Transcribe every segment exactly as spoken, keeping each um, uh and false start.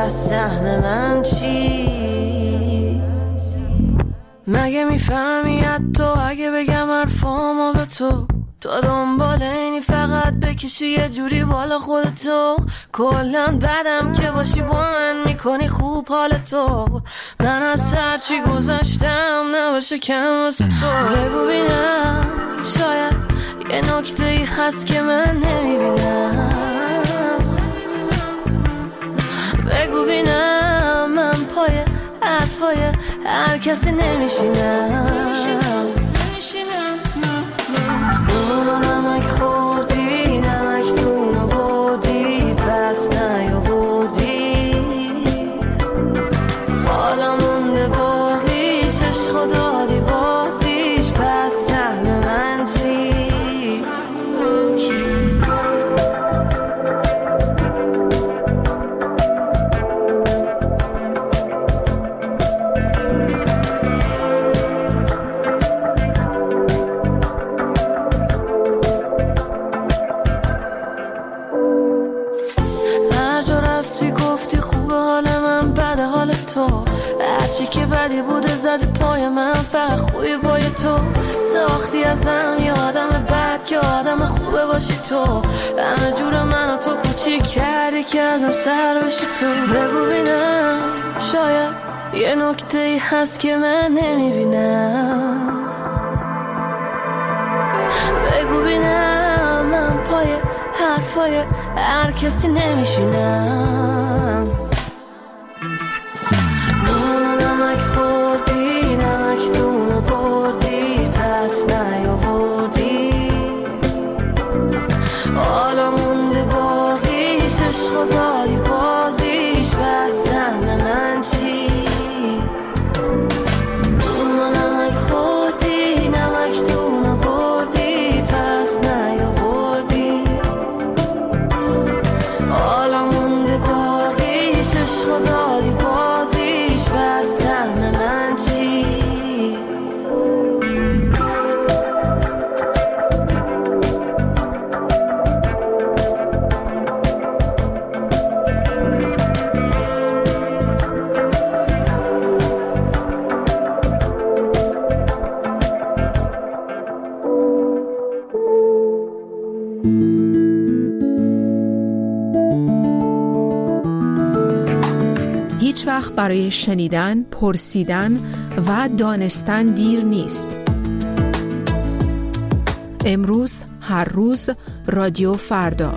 پس سهم من چی؟ مگه میفهمی حتی اگه بگم حرفامو به تو، تو دنبال اینی فقط بکشی یه جوری بالا خودتو، کلن بدم که باشی با من میکنی خوب حالتو، من از هرچی گذشتم نباشه کم واسه تو. بگو بینم شاید یه نکته ای هست که من نمیبینم، بگو بینم من پای حرفای هر کسی نمیشینم. نمک خوردی نمک دونو بردی پس نیاوردی، حالا مونده باقیش عشقو دادی بازیش، پس سهم من چی؟ هرچی که بدی بوده زدی پای من، فقط خوبی پای تو ساختی ازم یه آدم بد که آدم خوبه باشی تو، همه جور منو تو کوچیک کردی که ازم سر بشی تو. بگو بینم شاید یه نکته ای هست که من نمیبینم، بگو بینم من پای حرفای هر کسی نمیشینم. نمک خوردی نمک دونو بردی پس نیاوردی، حالا مونده باقیش عشقو دادی بازیش، پس سهم من چی؟ نمک خوردی نمک دونو بردی پس نیاوردی، حالا مونده باقیش عشقو دادی بازیش، پس سهم من چی؟ هیچ وقت برای شنیدن، پرسیدن و دانستن دیر نیست. امروز، هر روز، رادیو فردا.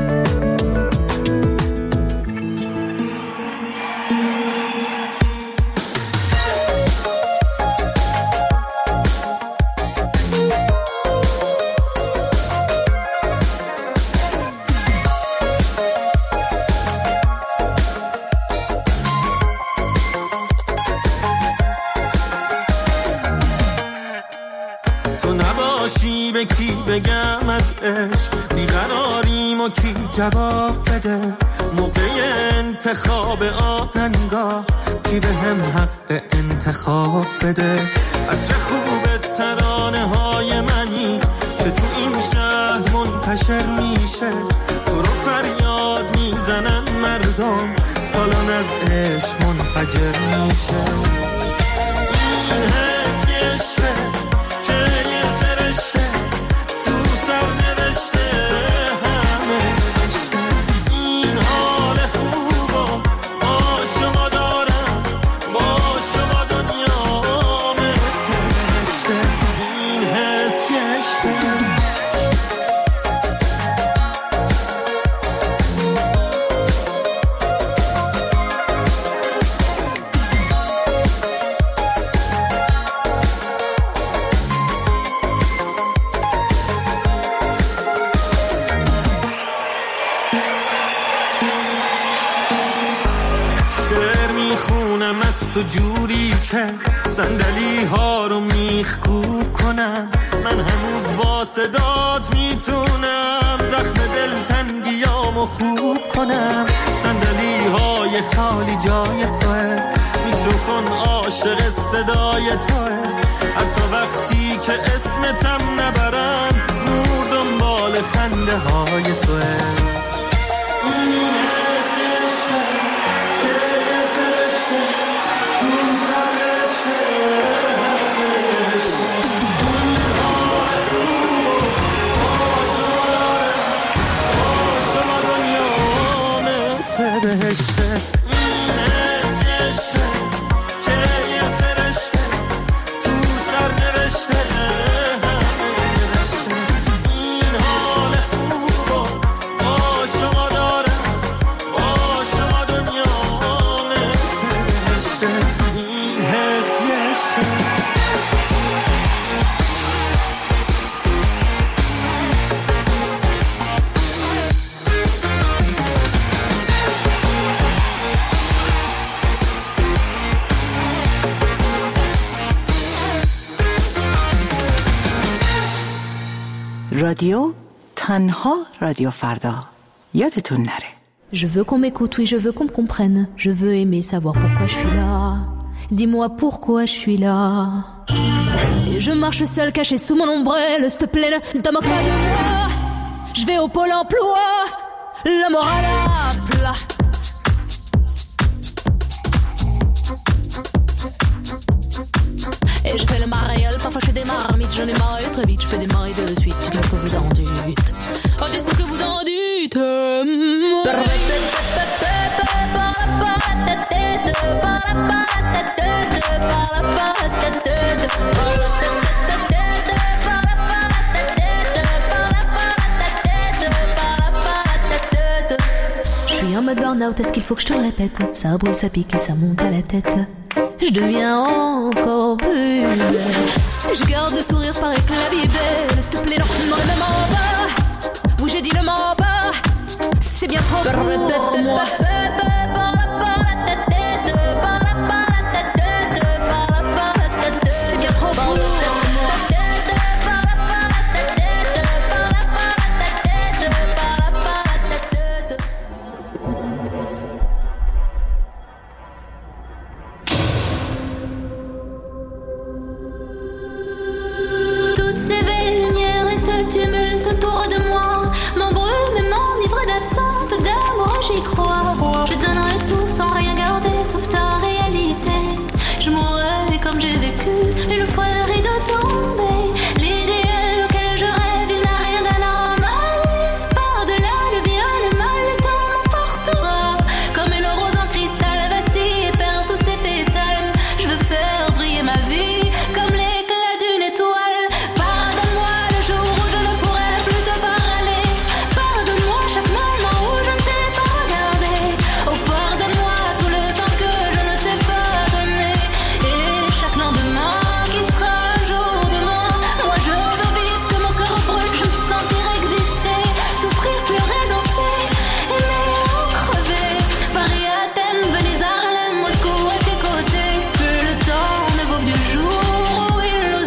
کی بگم از عشق بیقراریم و کی جواب بده، موقع انتخاب آهنگا کی به هم حق انتخاب بده. عطر خوب ترانه های منی که تو این شهر منتشر میشه، تو رو فریاد میزنن مردم، سالن از عشق منفجر میشه. این حس یه عشقه که یه فرشته تو جوری که صندلی ها رو میخکوب کنم، من هنوز با صدات میتونم زخم دلتنگیامو خوب کنم. صندلی های خالی جای توه، میکروفون عاشق صدای توه، حتی وقتی که اسمتم نبرم نور دنبال خنده های توه. این حس عشق رادیو تنها رادیو فردا یادتون نره. Je veux qu'on m'écoute, oui, je veux qu'on me comprenne. Je veux aimer savoir pourquoi je suis là. Dis-moi pourquoi je suis là. Et je marche seule, cachée sous mon ombrelle. S'il te plaît, ne te moque pas de moi. Je vais au pôle emploi, la morale à plat. Et je fais le mariole, parfois je fais des marmites. J'en ai marre très vite, je fais des maris de suite. Dites-moi ce que vous en dites. Oh, dites-moi ce que vous en dites. Je suis en mode burn-out, est-ce qu'il faut que je te le répète? Ça brûle, ça pique et ça monte à la tête. Je deviens encore plus belle. Je garde le sourire, paraît que la vie est belle. S'il te plaît, non, non, ne m'en pas. Oui, j'ai dit ne m'en pas. C'est bien trop pour moi. C'est bien trop pour moi. J'y crois, je donnerai tout sans rien garder sauf ta réalité. Je mourrai comme j'ai vécu une fois le rideau tombé. L'idéal auquel je rêve, il n'a rien d'anormal. Par-delà le bien, le mal, le temps m'emportera. Comme une rose en cristal vacille et perd tous ses pétales. Je veux faire briller ma vie comme l'éclat d'une étoile. Pardonne-moi le jour où je ne pourrai plus te parler. Pardonne-moi chaque moment où je ne t'ai oh, pardonne-moi tout le temps que je ne t'ai pas donné. Et chaque lendemain qui sera un jour de moins. Moi je veux vivre que mon cœur brûle, je me sentir exister. Souffrir, pleurer, danser, aimer ou crever. Paris, Athènes, Venise, Harlem, Moscou à tes côtés. Que le temps ne vaut que du jour où il nous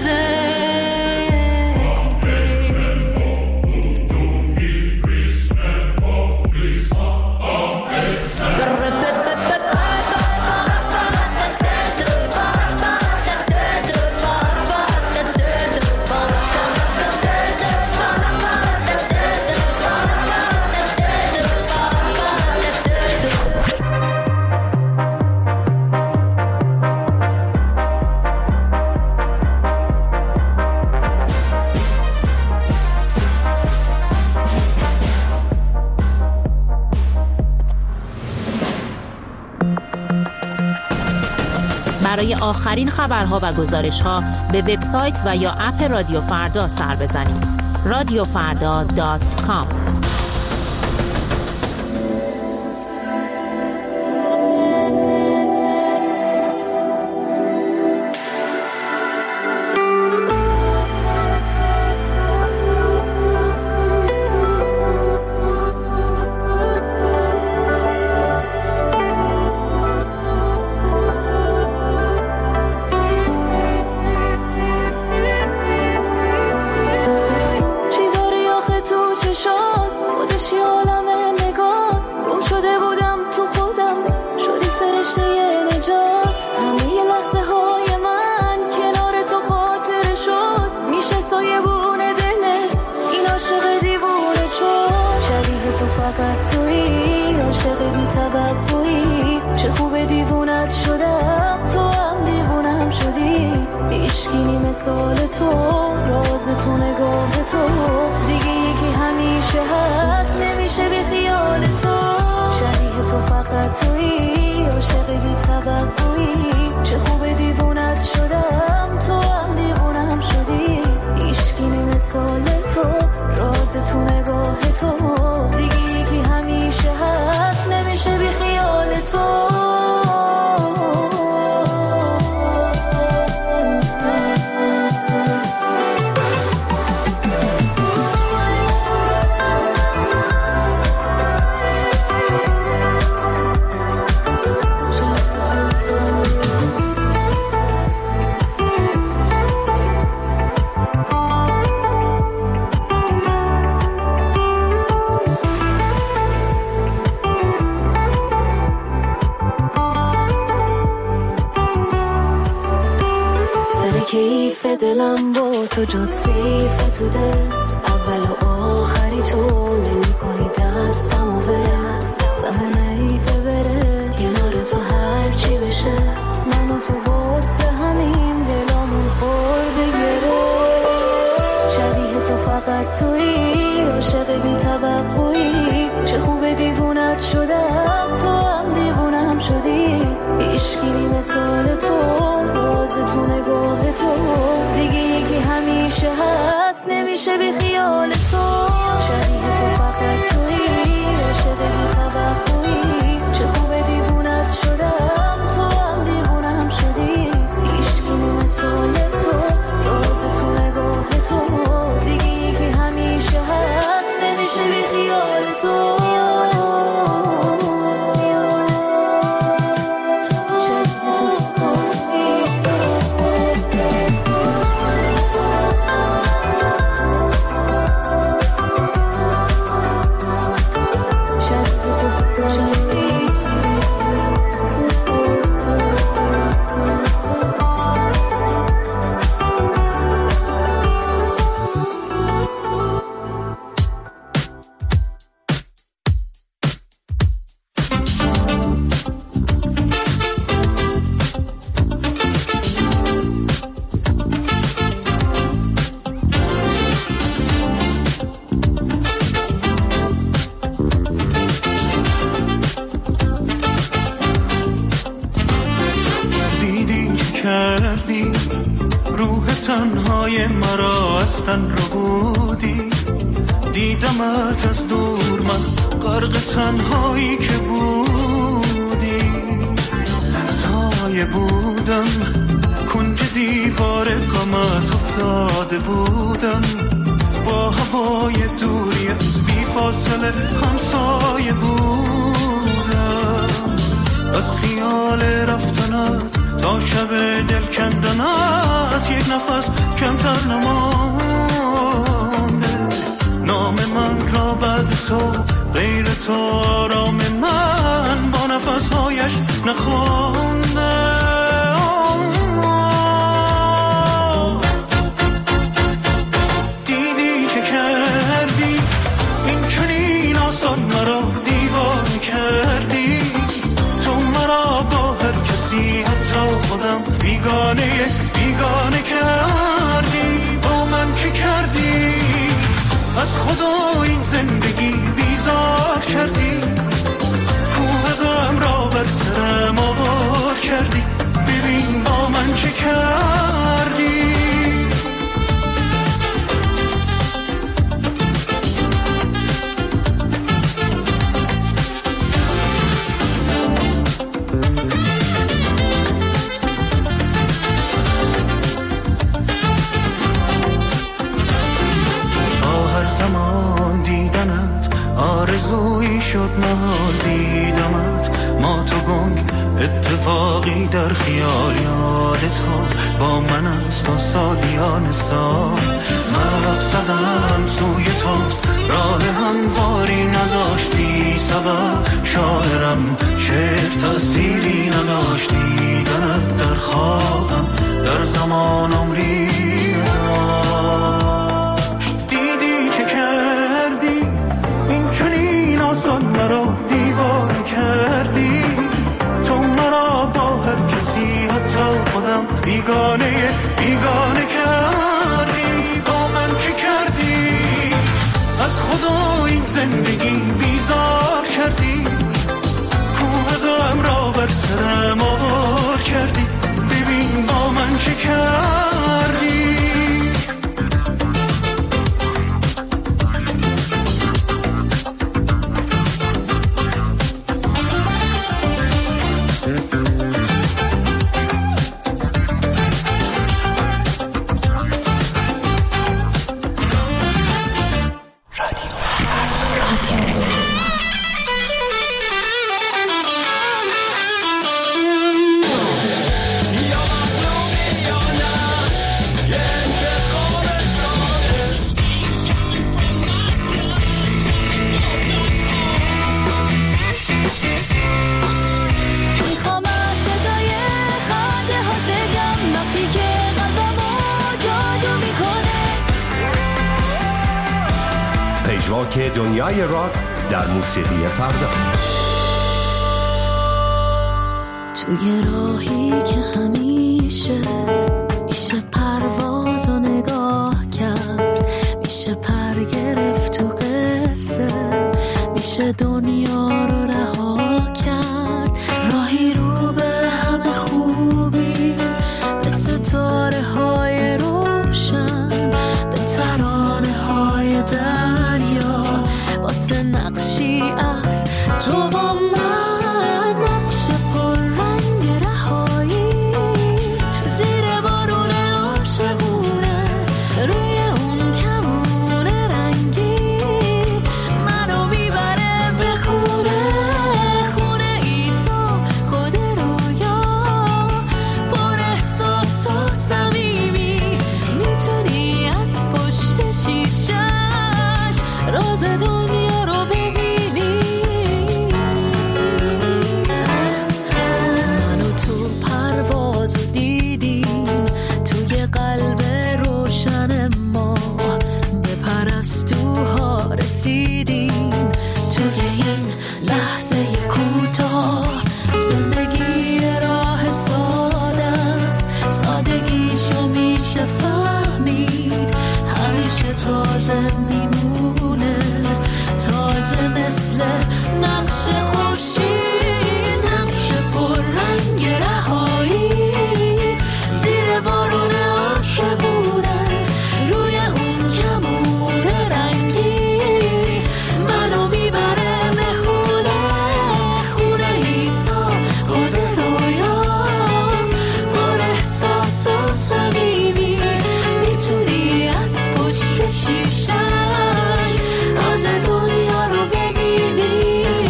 برای آخرین خبرها و گزارش‌ها به وبسایت و یا اپ رادیو فردا سر بزنید. رادیو فردا دات کام. ته دلم با تو جات سیفه تو دل، اول و آخری تو نمی کنی دستم و ول، زمان ایفه بره کنار تو هر چی بشه، من و تو واسه همین دلامون خورده گره، شبیه تو فقط تویی، عاشق بی توقعی، چه خوب دیوونت شدم تو هم دیوونم شدی، عشقی مثال تو راز تو نگاه تو، دیگه یکی همیشه هست نمیشه بی خیال تو، شبیه تو فقط تویی، عاشق بی توقعی، چه خوب دیوونت شدم تو هم دیوونم شدی، عشقی مثال تو راز تو نگاه تو، دیگه یکی همیشه هست نمیشه بی خیال تو. تنهای مرا از تن رو بودی، دیدمت از دور من غرق تنهایی که بودی، سایه بودم کنج دیوار غمت افتاده بودم، با هوای دوری از بی فاصله همسایه بودم، از خیال رفتنت تا شب دل کندنت یک نفس کمتر نمانده، نام من را بعد تو غیر تو آرام من با نفسهایش نخوانده، دیدی چه کردی این چنین آسان مرا دیوانه کردی، تو مرا با هر کسی حتی خودم بیگانه بیگانه کردی، با من چی کردی از خدا این زندگی بیزار کردی، کوه غم را بر سرم آوار کردی، ببین با من چی کردی. زمان دیدنت آرزویی شد محال دیدمت، ما تو گنگ اتفاقی در خیال یادت ها با من است و سالیان سال، مقصدم سوی توست راه همواری نداشتی سبب، شاعرم شعر تأثیری نداشتی، دیدنت در خوابم در زمان عمری نداشت، مرا دیوانه کردی، تو مرا با هر کسی حتی خودم بیگانه بیگانه کردی، با من چی کردی از خدا این زندگی بیزار کردی، کوه غم را بر سرم آوار کردی، ببین با من چی کردی. Yeah. مجراک دنیای راک در موسیقی فردا. توی راهی که همیشه میشه پرواز و نگاه کرد، میشه پر گرفت تو قصه، میشه دنیا رو رها کرد. راهی رو به همه خوبی، به ستاره های روشن، به ترانه های دریا، واسه نقشی از تو و من، نقش پر رنگ رهایی، زیر بارون عاشقونه، روی اون کمون رنگی، منو میبره به خونه، خونه ای تو خود رویا، پر احساس و صمیمی، میتونی از پشت شیشش راز دنیا رو ببینی. منو تو پروازو دیدیم، توی قلب روشن ما، به پرستوها رسیدیم، توی این لحظه کوتاه. زندگی راه ساده است، سادگیشو میشه فهمید، همیشه تازه میمونه، تازه مثل نقش خورشید، نقش پر رنگ رهایی، زیر بارون عاشقونه، روی اون کمون رنگی، منو میبره به خونه، خونه ای تا خود رویا، پر احساس و صمیمی، میتونی از پشت شیشش راز دنیا رو ببینی.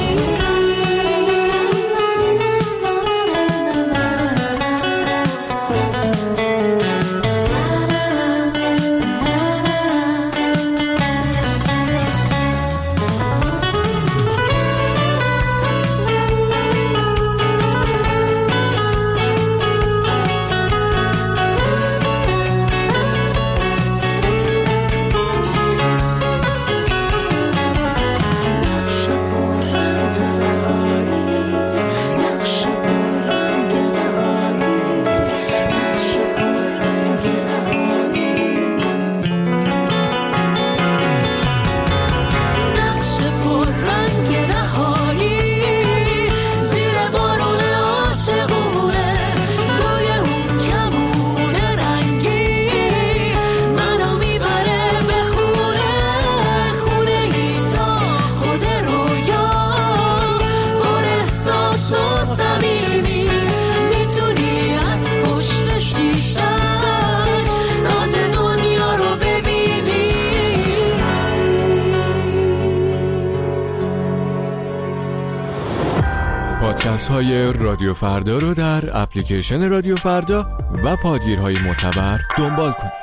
پادکست های رادیو فردا رو در اپلیکیشن رادیو فردا و پادگیرهای معتبر دنبال کنید.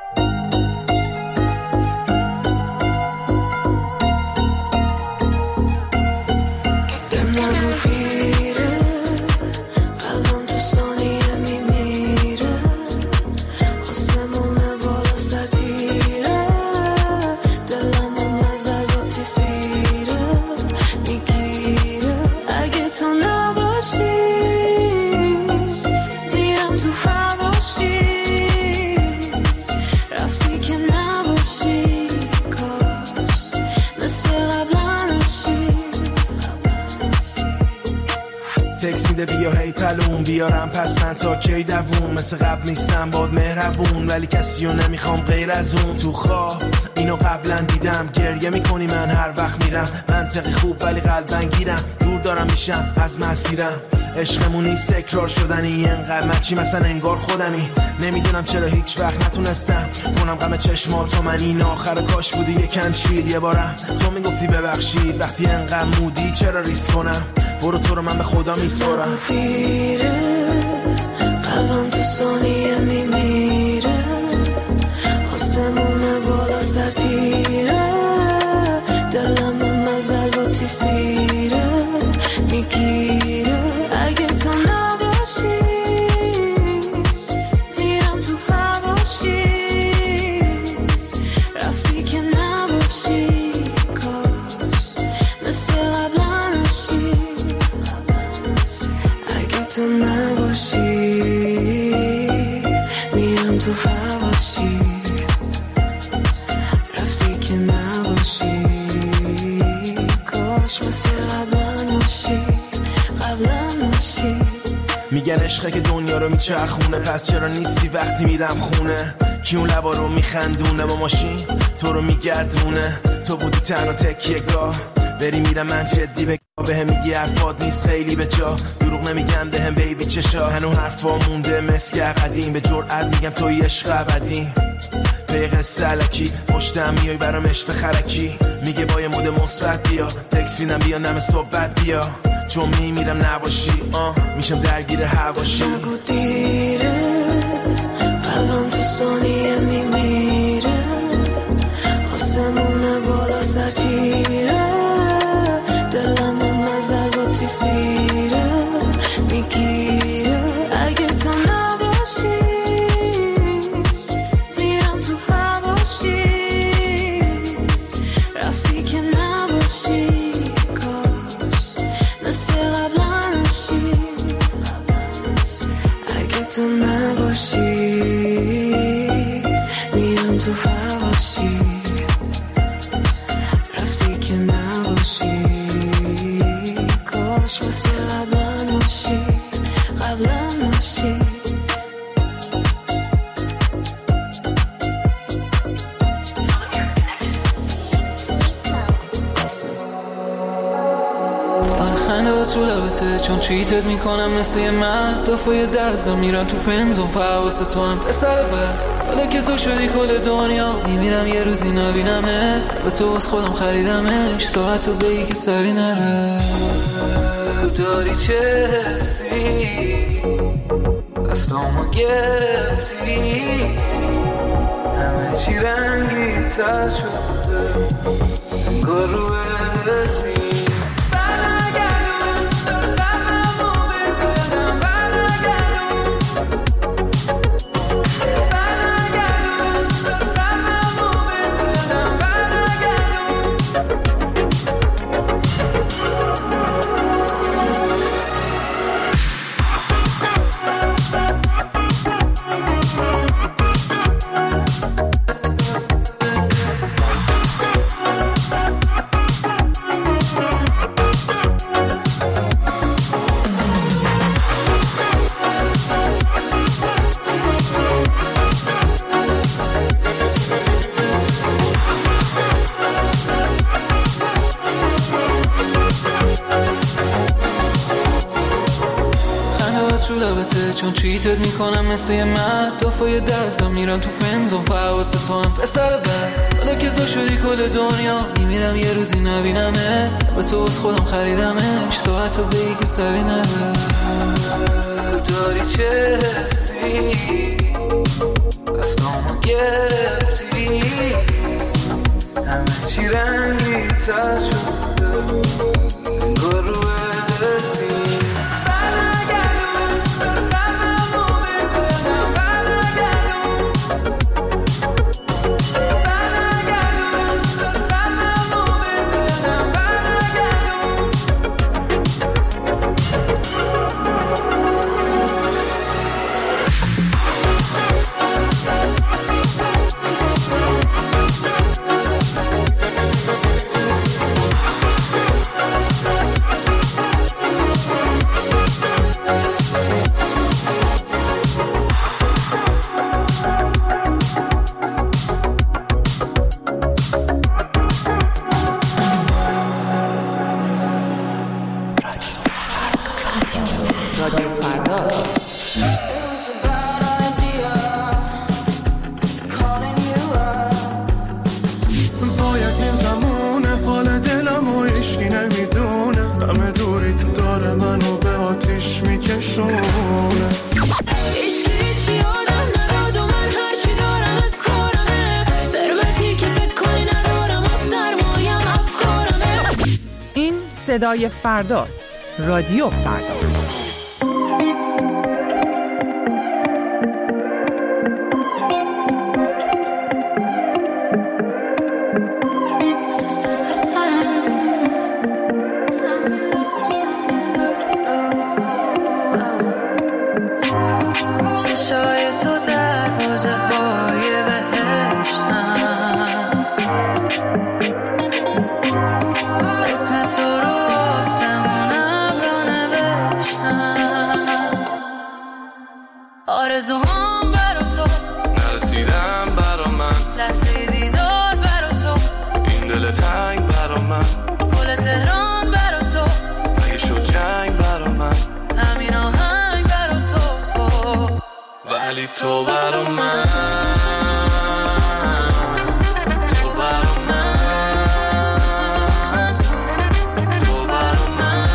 بیا هی تلون بیارم پس من تا کی دووم، مثل قبل نیستم باد مهربون، ولی کسی رو نمیخوام غیر از اون. تو خواب اینو قبلا دیدم، گریه میکنی من هر وقت میرم، منطقی خوب ولی قلبن گیرم، دور دارم میشم از مسیرم. عشقمون نیست تکرار شدنی، انقدر مچی مثلا انگار خودمی، نمیدونم چرا هیچ وقت نتونستم کنم غم چشماتو من، این آخر کاش بودی یکم چیل. یه بارم تو میگفتی ببخشید، وقتی انقدر مودی چرا ریسک کنم، برو تو رو من به خدا میسپارم. قلبم تو ثانیه میمیره، آسمون بالا سر تیره، دلم به مزل و تیسیره میگیره. اگه تو نباشی میرم تو خواباشی، رفتی که نباشی کاش مثل قبلا نوشی قبلا نوشی. میگن عشقه که دنیا رو میچرخونه، پس چرا نیستی وقتی میرم خونه؟ کی اون لبا رو میخندونه با ماشین تو رو میگردونه؟ تو بودی تنها تکیه گاه، بری میرم من جدی بگاه. به هم میگی حرفات نیست خیلی به جا، دروغ نمیگم به هم بیبی چشا. هنو حرفا مونده مسک قدیم، به جرئت میگم توی عشق ابدی. پیغ سلکی پشتم میای برام عشق خرکی، میگه با یه مود مثبت بیا، تکس میدم بیا نم صحبت بیا، چون میمیرم نباشی آه میشم درگیر هواشی. نگو دیره قلبم تو ثانیه میمیره، آسمونه بالا سر تیره، دلم مزل با تی سیره میگیره. اگه تو نباشی میرم تو هواشی، رفتی که نباشی کاش مثل قبلا نشی. اگه تو نباشی میرم تو هواشی، رفتی که نباشی کاش مثل قبلا نشی قبلا نشی. خنده تو لبته چون چیتت میکنم مثل یه مرد، دفعه درزم میرن تو فنزون فواسه تو هم پسر بر. حالا که تو شدی کل دنیا میمیرم یه روزی نبینمت، به تو از خودم خریدمش ساعت رو بگی که سری نره. بگو داری چه حسی دستامو گرفتی، همه چی رنگی تر شده انگار رو برسی. چون چیتت میکنم مثل یه مرد، دفعه درزم میرن تو فنزون فواسه تو هم پسر بر. حالا که تو شدی کل دنیا میمیرم یه روزی نبینمه، به تو از خودم خریدمش ساعت رو بگی که سری نره. بگو داری چه حسی دستامو گرفتی، همه چی رنگی تر شده انگار رو برسی. صدای فرداست. رادیو فردا. اسم تو آرزوهام برا تو نرسیدم برا من، لحظه دیدار برا تو این دل تنگ برا من، پل تهران برا تو اگه شد جنگ برا من، همین آهنگ برا تو ولی تو برا من، تو برا من، تو برا من،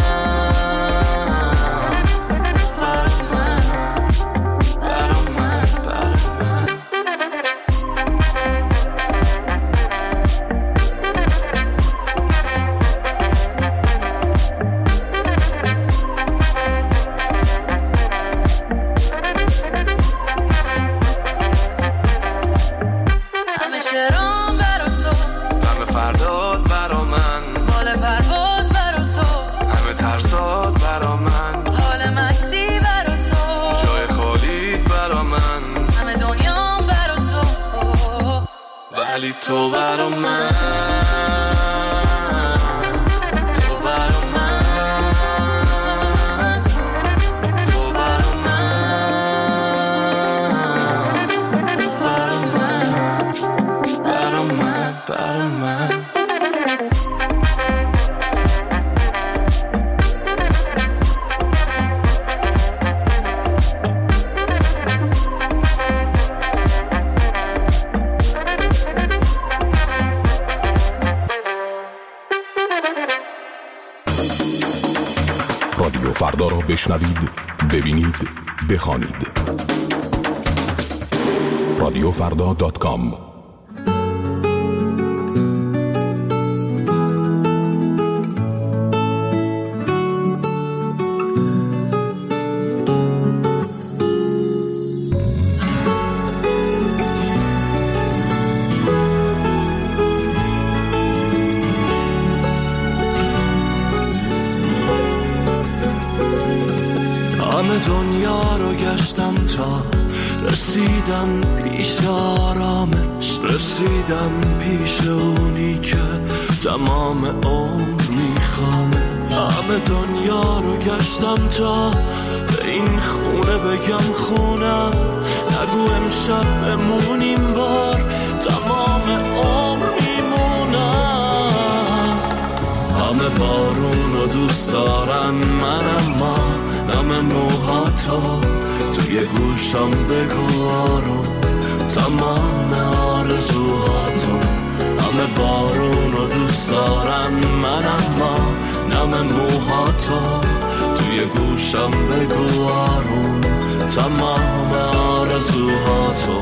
تو برا من، برا من، برا من. همه شعرام برا تو، همه فرداد برا من، مال پرواز برا تو همه ترسات برا من، حال مستی برا تو جای خالی برا من، همه دنیام برا تو ولی تو برا من، تو برا من، تو برا من، تو برا من، برا من، برا من. رادیو فردا را بشنوید، ببینید، بخوانید. رادیو فردا دات کام. همه دنیا رو گشتم تا رسیدم پیش آرامش، رسیدم پیش اونی که تمام عمر میخوامش. همه دنیا رو گشتم تا به این خونه بگم خونم، نگو امشب بمونیم بار تمام عمر میمونم. همه بارون رو دوست دارن، من اما نم موهاتو توی گوشم بگو آروم تمام آرزوهاتو. همه بارون رو دوست دارن، من اما نم موهاتو توی گوشم بگو آروم تمام آرزوهاتو.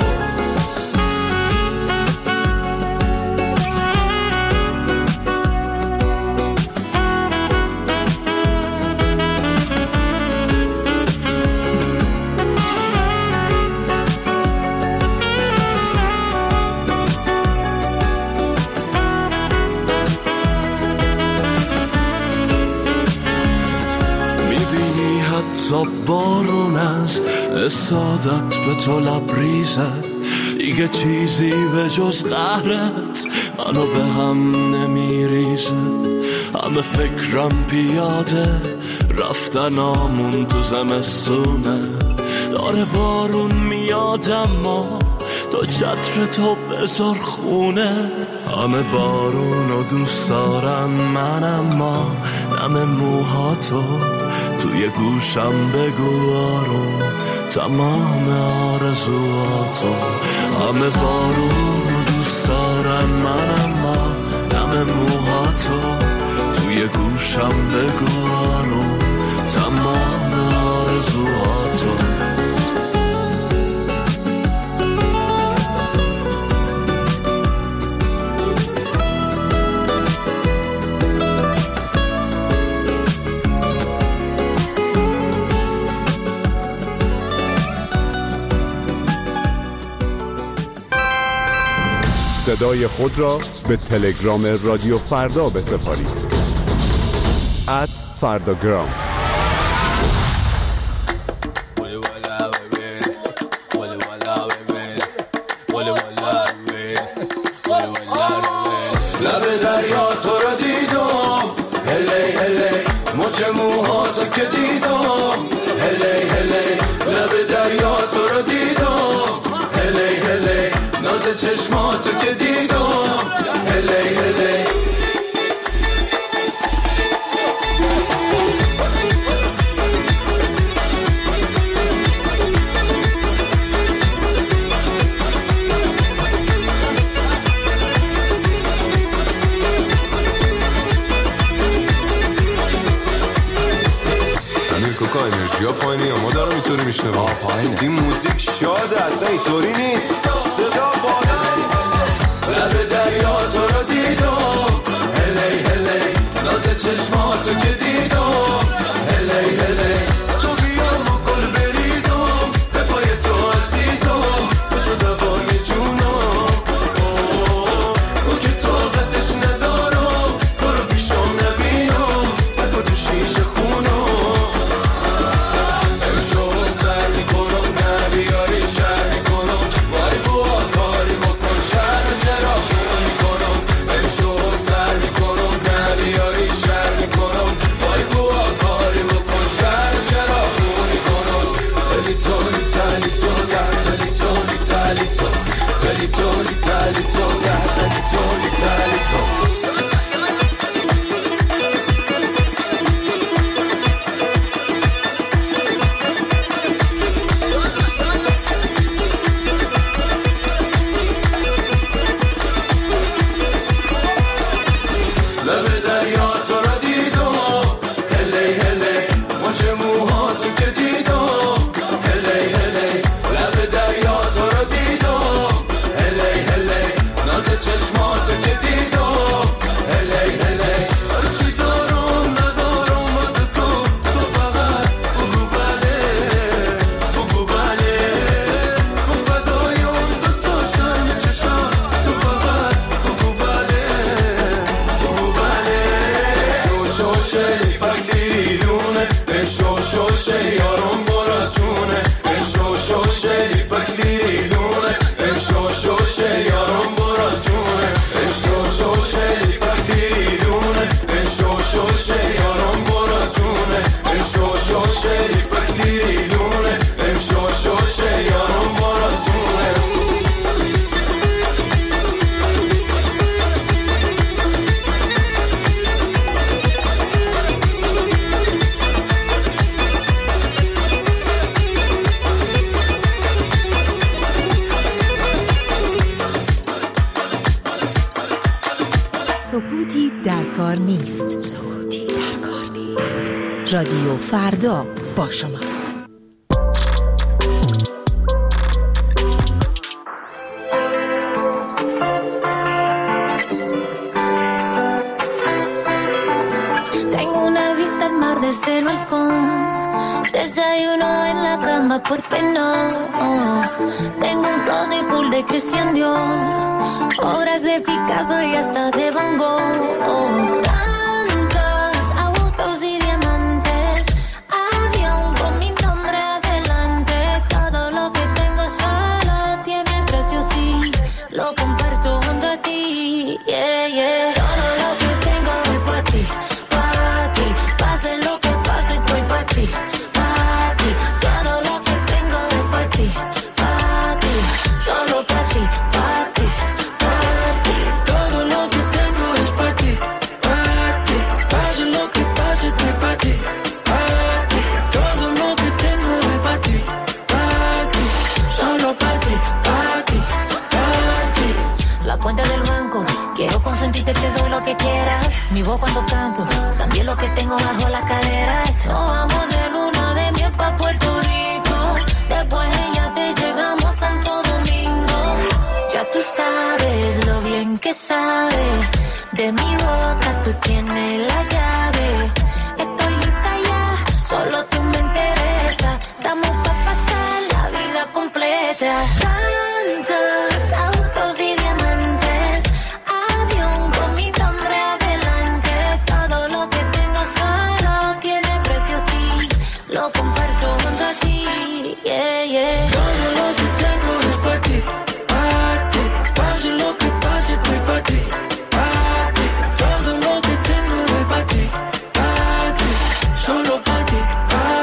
تا بارون از سادت به تو لبریزه، دیگه چیزی به جز قهرت منو به هم نمیریزه. همه فکرم پیاده رفتن آمون تو زمستونه، داره بارون میاد اما تو چتر تو بذار خونه. همه بارون رو دوست دارن، من اما نم موهاتو توی گوشم بگو آروم تمام آرزوهاتو. همه بارون رو دوست دارن، من اما نم موهاتو توی گوشم بگو آروم تمام آرزوهاتو. صدای خود را به تلگرام رادیو فردا بسپارید. ات فرداگرام. لب دریا تو رو دیدم، هلی هلی مچ موهاتو که دیدم، هلی هلی لب دریا چشماتو که دیدم هلی هلی کوکا انرژی ها پایینی یا ما دارم اینطوری میشنم آه پایینه این موزیک شاده اصلا اینطوری نیست صدا بالا لب دریا تو رو دیدم هلی هلی ناز چشماتو که دیدم هلی هلی تو بیا ما گل بریزم به پای تو عزیزم تو شده بای جونم او که طاقتش ندارم کارو پیشم نبینم بگو تو شیشه خونم سکوتی در کار نیست. سکوتی در کار نیست. رادیو فردا با شماست. Tengo una vista al mar desde el balcón. Desayuno en la cama, ¿por qué no? Tengo un closet full de Christian Dior, obras de Picasso y hasta de Van Gogh. Tantos autos y diamantes, avión con mi nombre adelante. Todo lo que tengo solo tiene precio, sí, lo comparto junto a ti. Yeah, yeah. Todo lo que tengo es para ti, para ti. Pase lo que pase, estoy para ti. Consentirte, te doy lo que quieras. Mi voz cuando canto, también lo que tengo bajo las caderas. Nos vamos de luna de miel pa' Puerto Rico. Después ella te llegamos a Santo Domingo. Ya tú sabes lo bien que sabe. De mi boca tú tienes la llave. Estoy lista ya, solo tú me interesa. Estamos pa' pasar la vida completa. Tantos autos y diamantes, avión con mi nombre adelante. Todo lo que tengo solo tiene precio, sí, lo comparto junto a ti. Yeah, yeah. Todo lo que tengo es para ti, para ti. Pase lo que pase, estoy para ti, para ti. Todo lo que tengo es para ti, para ti. Solo para ti, para ti.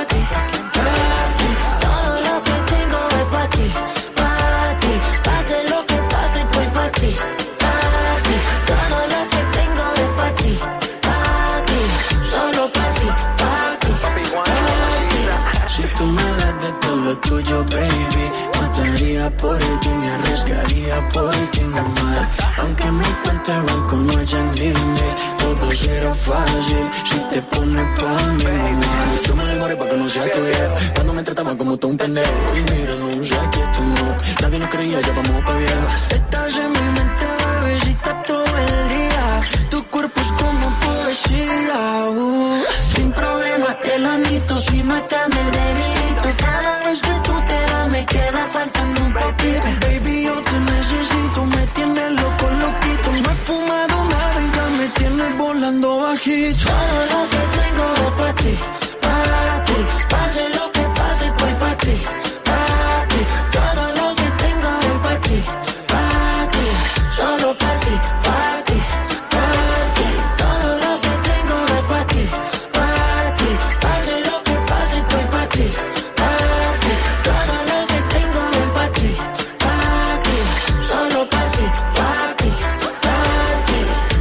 te arranco no hay límite. Todo será fácil si te pones pa' mí. Yo me demoré pa' que no sea tuya. Cuando me trataban como tú un pendejo. Y mira, no sé aquí estamos. Nadie nos creía, ya vamos pa' viejo. Estás en mi mente, bebecita, todo el día. Tu cuerpo es como poesía. Uh, sin problema te lo admito. Si no estás en el delito. Cada vez que tú te vas me queda faltando un poquito. Baby, yo te necesito. Me tienes loco, loquito. No he fumado nada y ya me tienes volando bajito. Todo lo que tengo es pa' ti, pa' ti. Pase lo que pase, estoy pa' ti, pa' ti. Todo lo que tengo es pa' ti, pa' ti. Solo pa' ti, pa' ti, pa' ti. Todo lo que tengo es pa' ti, pa' ti. Pase lo que pase, estoy pa' ti, pa' ti. Todo lo que tengo es pa' ti, pa' ti. Solo pa' ti, pa' ti, pa' ti.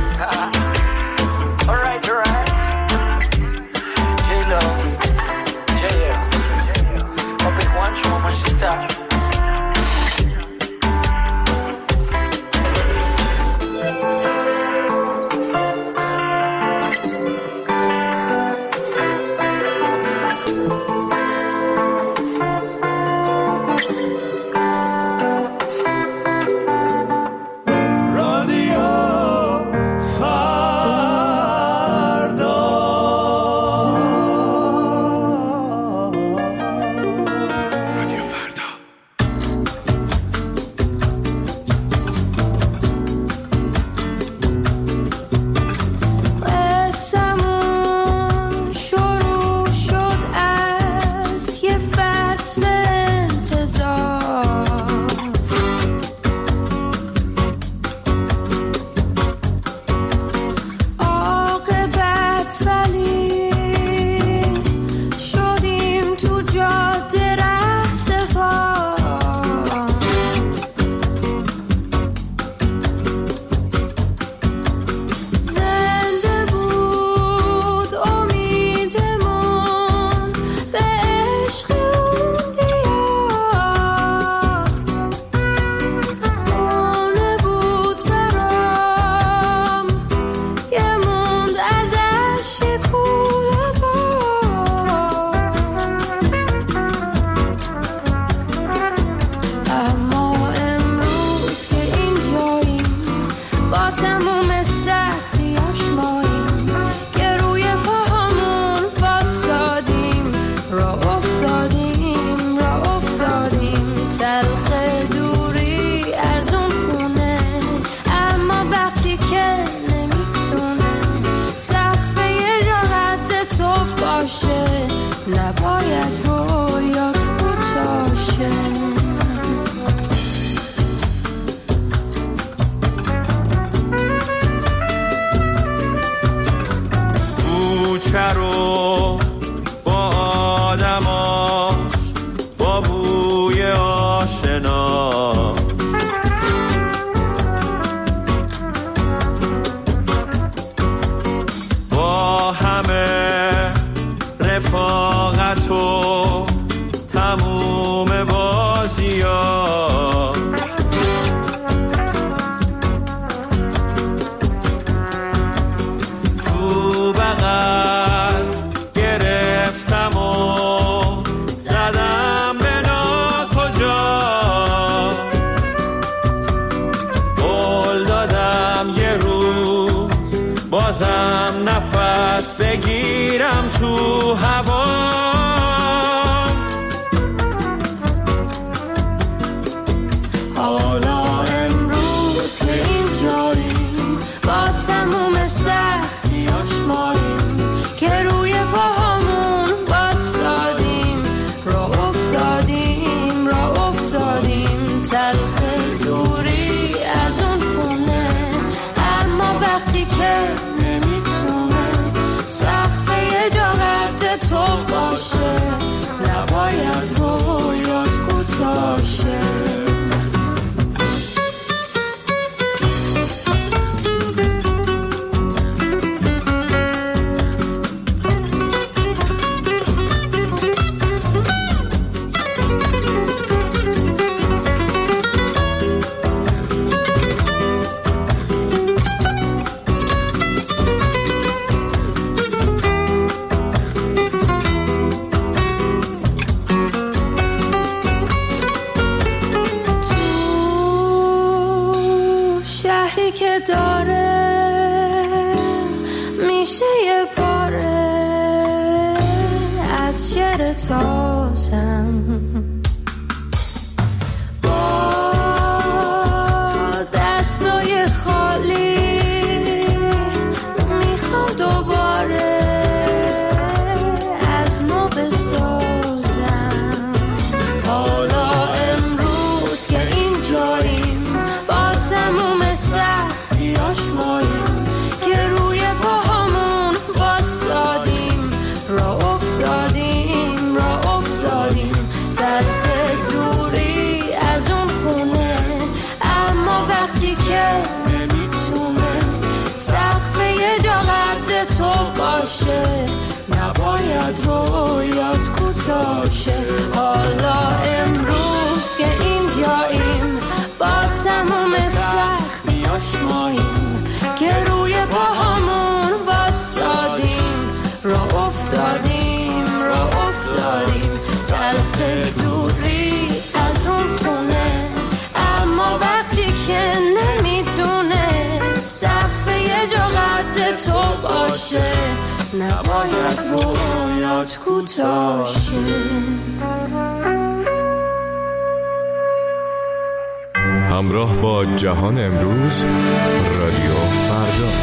Alright, alright. J-Lo, J-L, Open Juancho, mamacita. نباید رویات کوتاشه. کوچه رو با آدماش، با بوی آشنا، با همه رفاقت و تموم بازیاش، تو بغل گرفتم و زدم به ناکجا، قول دادم یه روز بازم نفس بگیرم تو هوا. حالا امروز که اینجاییم با تموم سختی آشماییم که روی پاهامون باسادیم، را افتادیم را افتادیم تلخ دوری از اون خونه، اما وقتی که نمیتونه سقف یه جا قد تو با تازم با دستای خالی میخوام دوباره از نو بسازم. حالا امروز که اینجاییم با تموم سختیاش ماییم که روی پاهامون واسادیم، را افتادیم را افتادیم تلخ دوری از اون خونه. اما وقتی که نمیتونه سقف یه جا قد تو باشه، نباید رویات کوتاشه. حالا امروز که اینجاییم با تموم سختیاش ماییم که روی پاهامون واسادیم، را افتادیم را افتادیم تلخ دوری از اون خونه. اما وقتی که نمیتونه سقف یه جا قد تو باشه، نباید رویات کوتاشه. همراه با جهان امروز، رادیو فردا.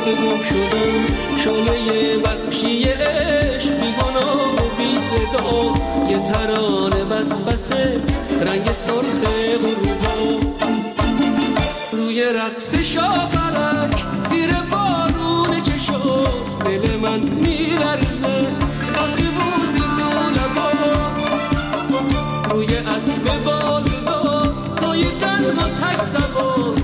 به گم شدم شعله وحشی عشق بیگناه و بی صدا یه ترانه وسوسه رنگ سرخ غروبا روی رقص شاپرک زیر بارون چشم دل من میلرزه واسه بوسی رو لبا روی اسب بالدار توی تنها تک سوار